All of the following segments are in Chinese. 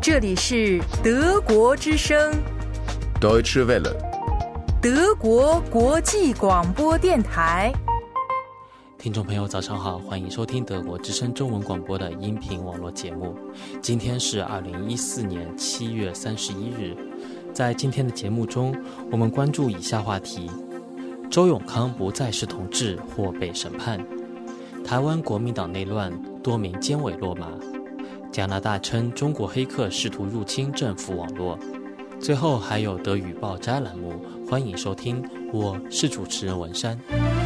这里是德国之声 Deutsche Welle， 德国国际广播电台。 听众朋友早上好，欢迎收听德国之声中文广播的音频网络节目。今天是2014年7月31日。在今天的节目中，我们关注以下话题：周永康不再是同志或被审判；台湾国民党内乱，多名监委落马；加拿大称中国黑客试图入侵政府网络。最后还有德语报摘栏目，欢迎收听，我是主持人文山。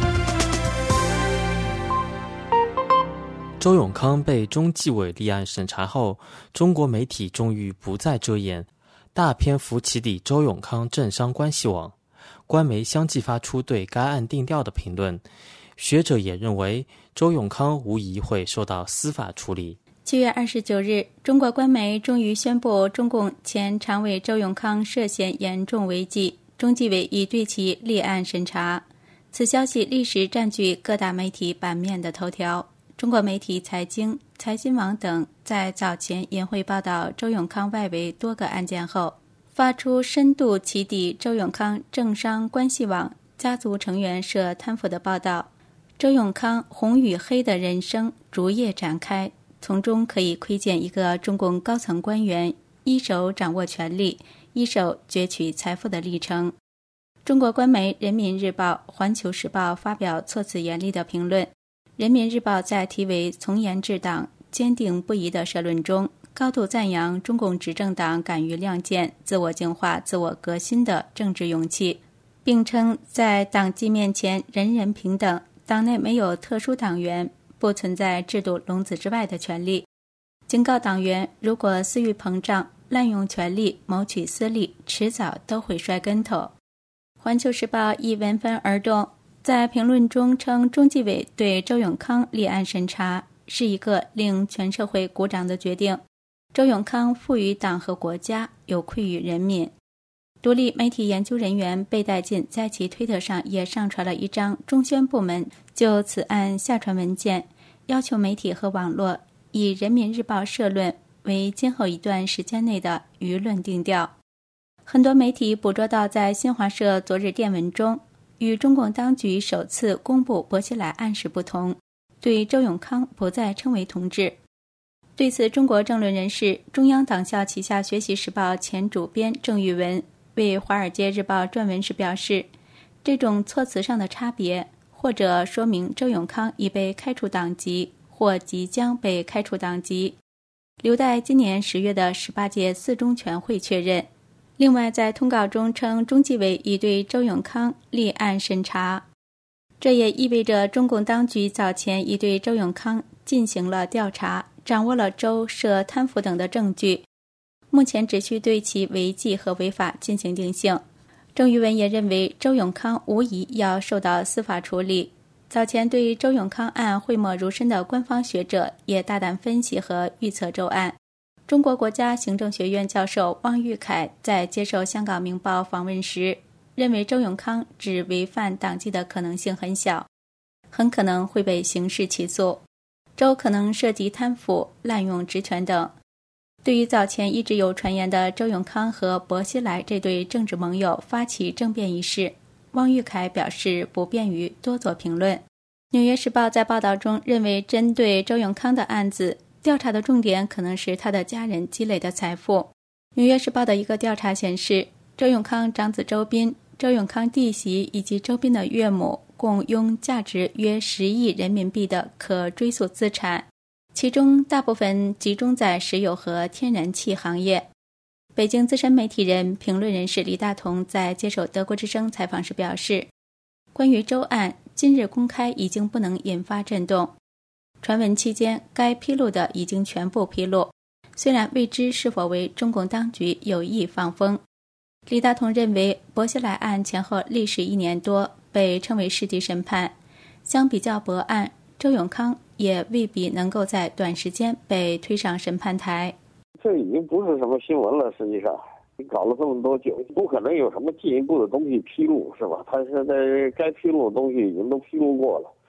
周永康被中纪委立案审查后，中国媒体终于不再遮掩，大篇幅起底周永康政商关系网，官媒相继发出对该案定调的评论。学者也认为，周永康无疑会受到司法处理。 7月29日，中国官媒终于宣布，中共前常委周永康涉嫌严重违纪，中纪委已对其立案审查。此消息立时占据各大媒体版面的头条。中国媒体财经、财新网等在早前引会报道周永康外围多个案件后，发出深度起底周永康政商关系网、家族成员涉贪腐的报道。周永康红与黑的人生逐页展开，从中可以窥见一个中共高层官员一手掌握权力，一手攫取财富的历程。中国官媒人民日报、环球时报发表措辞严厉的评论。人民日报在题为从严治党、坚定不移的社论中，高度赞扬中共执政党敢于亮剑、自我净化、自我革新的政治勇气，并称在党纪面前人人平等，党内没有特殊党员，不存在制度笼子之外的权利，警告党员如果私欲膨胀、滥用权力、谋取私利，迟早都会摔跟头。环球时报亦闻风而动，在评论中称中纪委对周永康立案审查是一个令全社会鼓掌的决定。周永康负于党和国家，有愧于人民。独立媒体研究人员贝代进在其推特上也上传了一张中宣部门就此案下传文件，要求媒体和网络以人民日报社论为今后一段时间内的舆论定调。很多媒体捕捉到在新华社昨日电文中，与中共当局首次公布薄熙来案时不同，对周永康不再称为同志。对此，中国政论人士、中央党校旗下学习时报前主编郑玉文为华尔街日报撰文时表示，这种措辞上的差别，或者说明周永康已被开除党籍，或即将被开除党籍，留待今年10月的18届四中全会确认。另外，在通告中称中纪委已对周永康立案审查，这也意味着中共当局早前已对周永康进行了调查，掌握了周涉贪腐等的证据，目前只需对其违纪和违法进行定性。郑玉文也认为周永康无疑要受到司法处理。早前对周永康案讳莫如深的官方学者也大胆分析和预测周案。中国国家行政学院教授汪玉凯在接受香港明报访问时，认为周永康只违反党纪的可能性很小，很可能会被刑事起诉。周可能涉及贪腐、滥用职权等。对于早前一直有传言的周永康和薄熙来这对政治盟友发起政变一事，汪玉凯表示不便于多做评论。纽约时报在报道中认为，针对周永康的案子，调查的重点可能是他的家人积累的财富。纽约时报的一个调查显示，周永康长子周斌、周永康弟媳以及周斌的岳母共拥价值约10亿人民币的可追溯资产，其中大部分集中在石油和天然气行业。北京资深媒体人、评论人士李大同在接受德国之声采访时表示，关于周案，今日公开已经不能引发震动。传闻期间，该披露的已经全部披露，虽然未知是否为中共当局有意放风。李大同认为，薄熙来案前后历时1年多，被称为世纪审判。相比较薄案，周永康也未必能够在短时间被推上审判台。 这已经不是什么新闻了，实际上你搞了这么多久，不可能有什么进一步的东西披露，是吧？他现在该披露的东西已经都披露过了。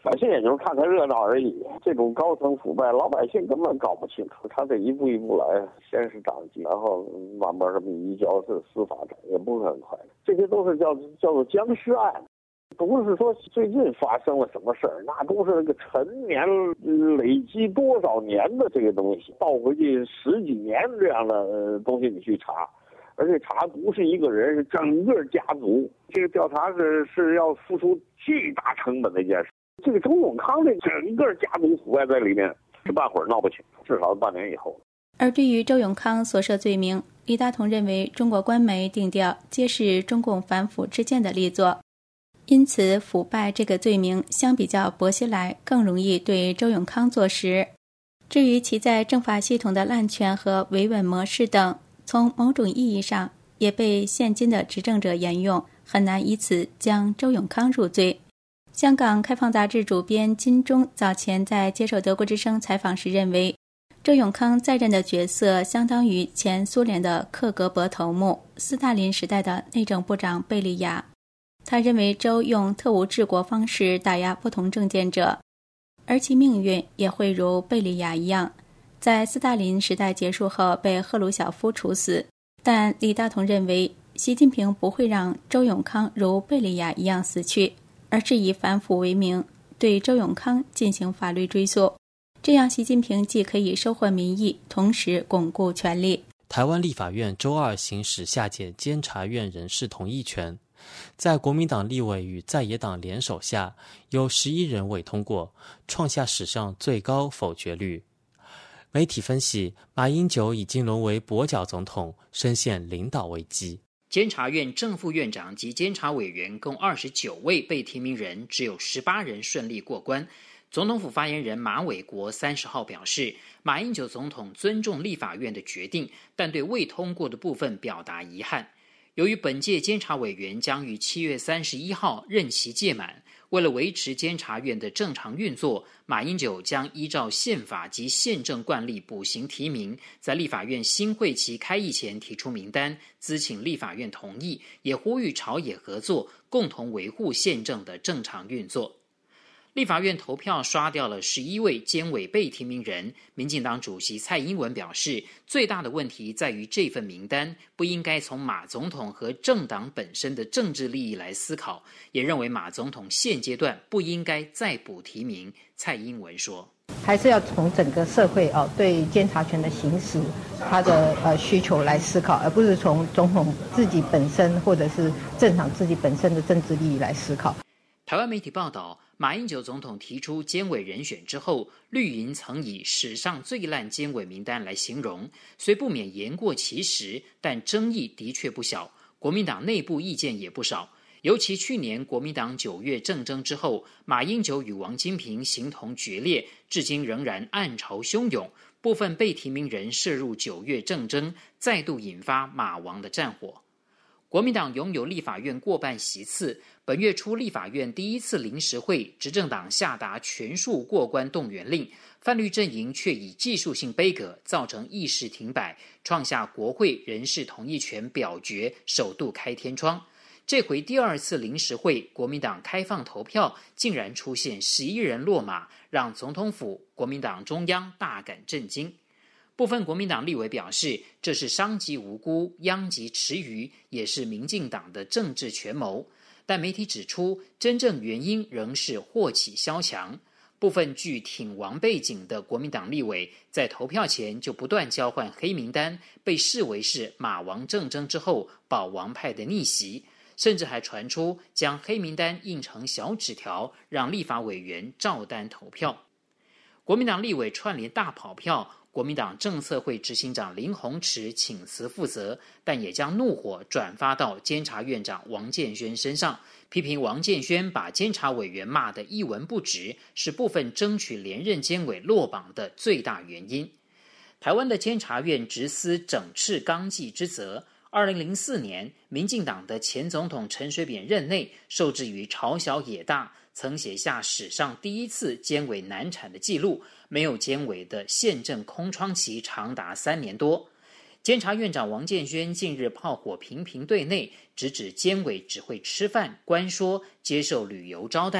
百姓也就是看看热闹而已。这种高层腐败，老百姓根本搞不清楚。他得一步一步来，先是党纪，然后慢慢这么移交是司法长，也不是很快。这些都是叫做僵尸案，不是说最近发生了什么事儿，那都是那个陈年累积多少年的这个东西，倒回去10几年这样的东西你去查。而且查不是一个人，是整个家族。这个调查是要付出巨大成本的一件事。这个周永康这整个家族腐败在里面，是半会儿闹不清，至少半年以后。 而对于周永康所涉罪名，李大同认为中国官媒定调皆是中共反腐之间的力作，因此腐败这个罪名相比较薄熙来更容易对周永康坐实。至于其在政法系统的滥权和维稳模式等，从某种意义上也被现今的执政者沿用，很难以此将周永康入罪。香港开放杂志主编金钟早前在接受德国之声采访时认为，周永康在任的角色相当于前苏联的克格勃头目、斯大林时代的内政部长贝利亚。他认为周用特务治国方式打压不同政见者，而其命运也会如贝利亚一样，在斯大林时代结束后被赫鲁晓夫处死。但李大同认为，习近平不会让周永康如贝利亚一样死去，而是以反腐为名对周永康进行法律追诉，这样习近平既可以收获民意，同时巩固权力。 台湾立法院周二行使下届监察院人事同意权，在国民党立委与在野党联手下，有11人未通过，创下史上最高否决率。媒体分析，马英九已经沦为跛脚总统，深陷领导危机。 监察院正副院长及监察委员共29位被提名人，只有18人顺利过关。总统府发言人马伟国30号表示，马英九总统尊重立法院的决定，但对未通过的部分表达遗憾。由于本届监察委员将于7月31号任期届满，为了维持监察院的正常运作，马英九将依照宪法及宪政惯例补行提名，在立法院新会期开议前提出名单，咨请立法院同意，也呼吁朝野合作，共同维护宪政的正常运作。立法院投票刷掉了11位监委被提名人，民进党主席蔡英文表示，最大的问题在于这份名单不应该从马总统和政党本身的政治利益来思考，也认为马总统现阶段不应该再补提名。蔡英文说， 还是要从整个社会对监察权的行使他的需求来思考，而不是从总统自己本身或者是政党自己本身的政治利益来思考。 台湾媒体报道，马英九总统提出监委人选之后，绿营曾以史上最烂监委名单来形容，虽不免言过其实，但争议的确不小，国民党内部意见也不少。尤其去年国民党9月政争之后，马英九与王金平形同决裂，至今仍然暗潮汹涌，部分被提名人涉入9月政争，再度引发马王的战火。国民党拥有立法院过半席次，本月初立法院第一次临时会，执政党下达全数过关动员令，泛绿阵营却以技术性杯葛，造成议事停摆，创下国会人事同意权表决首度开天窗。这回第2次临时会，国民党开放投票，竟然出现11人落马，让总统府、国民党中央大感震惊。部分国民党立委表示，这是伤及无辜，殃及池鱼，也是民进党的政治权谋。但媒体指出，真正原因仍是祸起萧墙。部分具挺王背景的国民党立委在投票前就不断交换黑名单，被视为是马王政争之后保王派的逆袭，甚至还传出将黑名单印成小纸条，让立法委员照单投票。国民党立委串联大跑票，国民党政策会执行长林鸿池请辞负责，但也将怒火转发到监察院长王建煊身上，批评王建煊把监察委员骂得一文不值，是部分争取连任监委落榜的最大原因。台湾的监察院直司整治纲纪之责，2004年民进党的前总统陈水扁任内，受制于朝小野大，曾写下史上第一次监委难产的记录，没有监委的宪政空窗期长达3年多。监察院长王建煊近日炮火频频对内，直指监委只会吃饭、关说、接受旅游招待，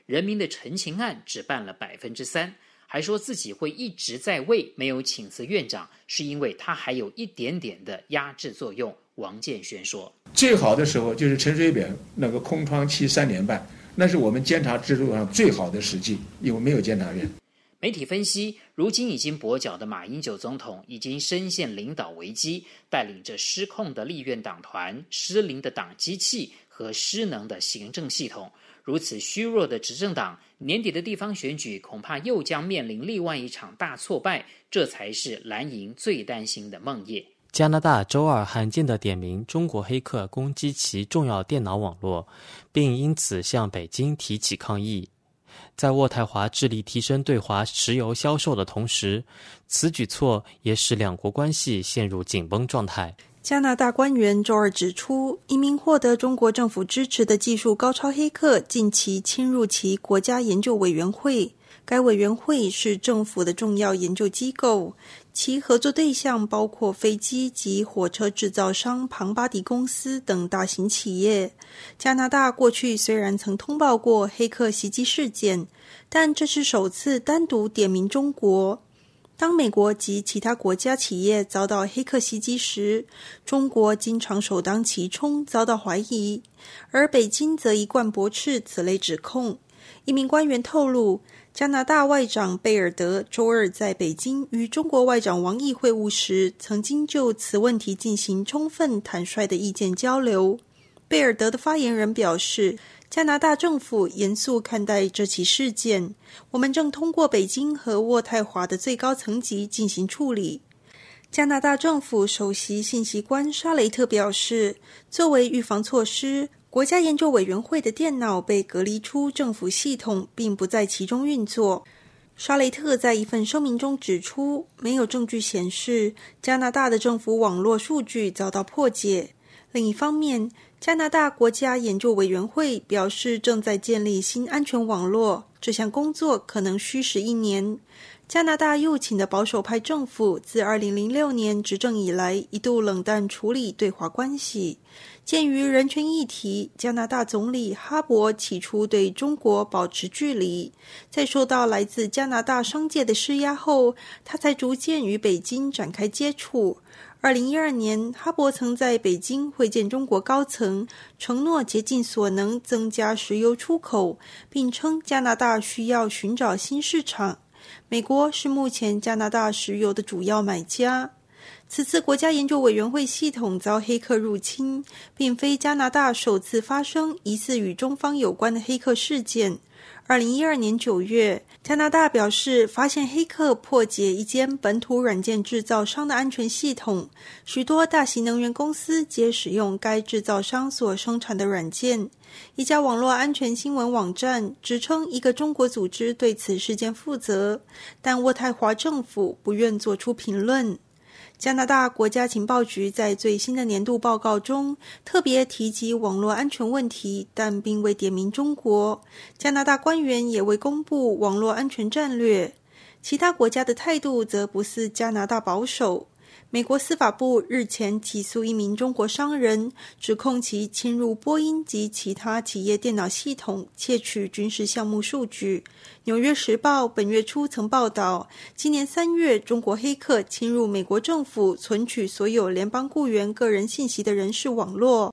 人民的陈情案只办了3%，还说自己会一直在位，没有请辞院长，是因为他还有一点点的压制作用。王建煊说， 最好的时候就是陈水扁那个空窗期3年半，那是我们监察制度上最好的时机，因为没有监察院。 媒体分析，如今已经跛脚的马英九总统已经深陷领导危机，带领着失控的立院党团、失灵的党机器和失能的行政系统。如此虚弱的执政党，年底的地方选举恐怕又将面临另外一场大挫败，这才是蓝营最担心的梦魇。 加拿大周二罕见地点名中国黑客攻击其重要电脑网络，并因此向北京提起抗议。在渥太华致力提升对华石油销售的同时，此举措也使两国关系陷入紧绷状态。 加拿大官员周二指出，一名获得中国政府支持的技术高超黑客近期侵入其国家研究委员会，该委员会是政府的重要研究机构，其合作对象包括飞机及火车制造商庞巴迪公司等大型企业。加拿大过去虽然曾通报过黑客袭击事件，但这是首次单独点名中国。当美国及其他国家企业遭到黑客袭击时，中国经常首当其冲遭到怀疑，而北京则一贯驳斥此类指控。一名官员透露，加拿大外长贝尔德周二在北京与中国外长王毅会晤时，曾经就此问题进行充分坦率的意见交流。贝尔德的发言人表示，加拿大政府严肃看待这起事件，我们正通过北京和渥太华的最高层级进行处理。加拿大政府首席信息官沙雷特表示，作为预防措施，国家研究委员会的电脑被隔离出政府系统，并不在其中运作。沙雷特在一份声明中指出，没有证据显示加拿大的政府网络数据遭到破解。另一方面，加拿大国家研究委员会表示正在建立新安全网络，这项工作可能需时1年。加拿大右倾的保守派政府自2006年执政以来一度冷淡处理对华关系。鉴于人权议题，加拿大总理哈珀起初对中国保持距离，在受到来自加拿大商界的施压后，他才逐渐与北京展开接触。2012年，哈珀曾在北京会见中国高层，承诺竭尽所能增加石油出口，并称加拿大需要寻找新市场。美国是目前加拿大石油的主要买家。此次国家研究委员会系统遭黑客入侵，并非加拿大首次发生疑似与中方有关的黑客事件。2012年9月，加拿大表示发现黑客破解一间本土软件制造商的安全系统，许多大型能源公司皆使用该制造商所生产的软件。一家网络安全新闻网站指称一个中国组织对此事件负责，但渥太华政府不愿做出评论。加拿大国家情报局在最新的年度报告中特别提及网络安全问题，但并未点名中国。加拿大官员也未公布网络安全战略。其他国家的态度则不似加拿大保守。美国司法部日前起诉一名中国商人，指控其侵入波音及其他企业电脑系统，窃取军事项目数据。纽约时报本月初曾报道，今年3月，中国黑客侵入美国政府存取所有联邦雇员个人信息的人事网络。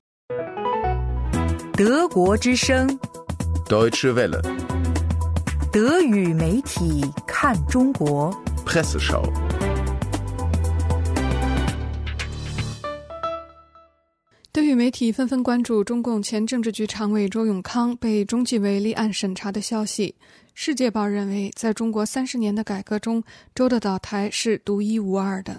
德国之声 Deutsche Welle 德语媒体看中国 Presseschau。 德语媒体纷纷关注中共前政治局常委周永康被中纪委立案审查的消息。世界报认为，在中国30年的改革中，周的倒台是独一无二的。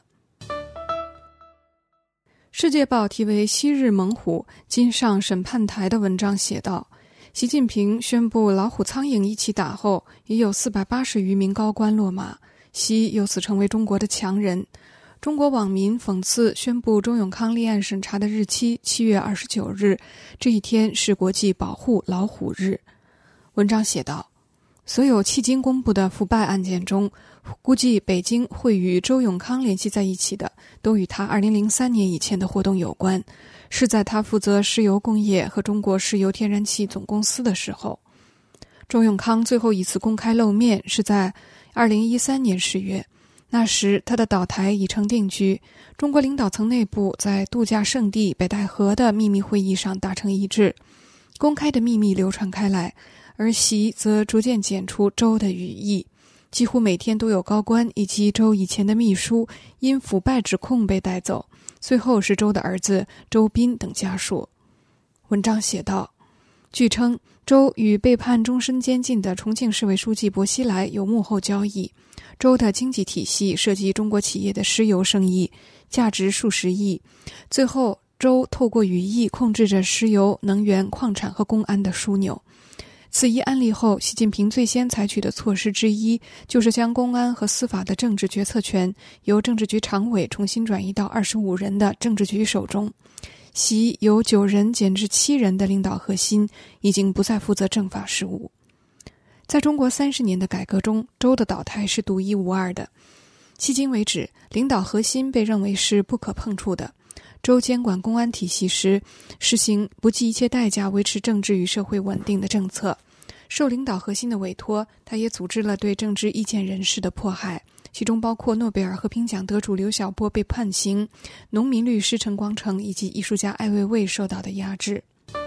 世界报题为《昔日猛虎今上审判台》的文章写道，习近平宣布老虎苍蝇一起打后，已有480余名高官落马，习由此成为中国的强人。中国网民讽刺宣布周永康立案审查的日期7月29日，这一天是国际保护老虎日。文章写道，所有迄今公布的腐败案件中，估计北京会与周永康联系在一起的，都与他2003年以前的活动有关，是在他负责石油工业和中国石油天然气总公司的时候。 周永康最后一次公开露面是在2013年10月，那时他的倒台已成定局。中国领导层内部在度假胜地北戴河的秘密会议上达成一致，公开的秘密流传开来，而习则逐渐剪除周的羽翼。几乎每天都有高官以及周以前的秘书因腐败指控被带走，随后是周的儿子周斌等家属。文章写道，据称周与被判终身监禁的重庆市委书记薄熙来有幕后交易，周的经济体系涉及中国企业的石油生意，价值数十亿，最后周透过羽翼控制着石油、能源、矿产和公安的枢纽。此一案例后，习近平最先采取的措施之一就是将公安和司法的政治决策权由政治局常委重新转移到25人的政治局手中。习由9人减至7人的领导核心已经不再负责政法事务。在中国30年的改革中，周的倒台是独一无二的。迄今为止，领导核心被认为是不可碰触的。周监管公安体系时，实行不计一切代价维持政治与社会稳定的政策。受领导核心的委托，他也组织了对政治意见人士的迫害，其中包括诺贝尔和平奖得主刘晓波被判刑，农民律师陈光诚以及艺术家艾未未受到的压制。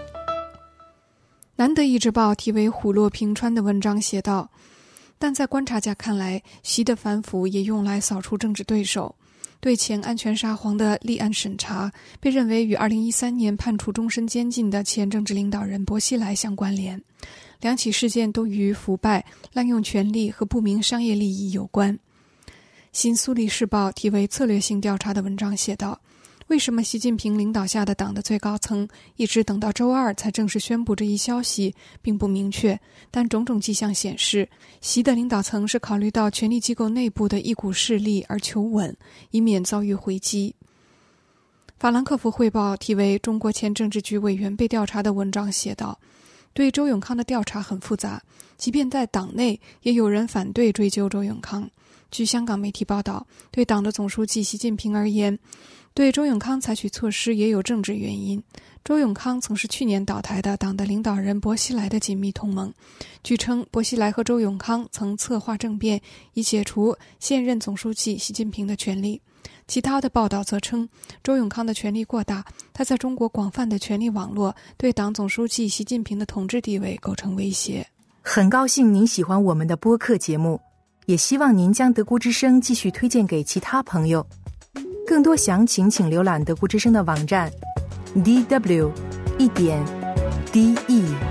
南德意志报题为虎落平川的文章写道，但在观察家看来，习的反腐也用来扫除政治对手。对前安全沙皇的立案审查被认为与2013年判处终身监禁的前政治领导人薄熙来相关联，两起事件都与腐败、滥用权力和不明商业利益有关。新苏黎世报题为策略性调查的文章写道，为什么习近平领导下的党的最高层一直等到周二才正式宣布这一消息并不明确，但种种迹象显示，习的领导层是考虑到权力机构内部的一股势力而求稳，以免遭遇回击。法兰克福汇报题为中国前政治局委员被调查的文章写道，对周永康的调查很复杂，即便在党内也有人反对追究周永康。据香港媒体报道，对党的总书记习近平而言，对周永康采取措施也有政治原因。周永康曾是去年倒台的党的领导人薄熙来的紧密同盟。据称，薄熙来和周永康曾策划政变，以解除现任总书记习近平的权力。其他的报道则称，周永康的权力过大，他在中国广泛的权力网络对党总书记习近平的统治地位构成威胁。 很高兴您喜欢我们的播客节目，也希望您将德国之声继续推荐给其他朋友。更多详情请浏览德国之声的网站 dw1.de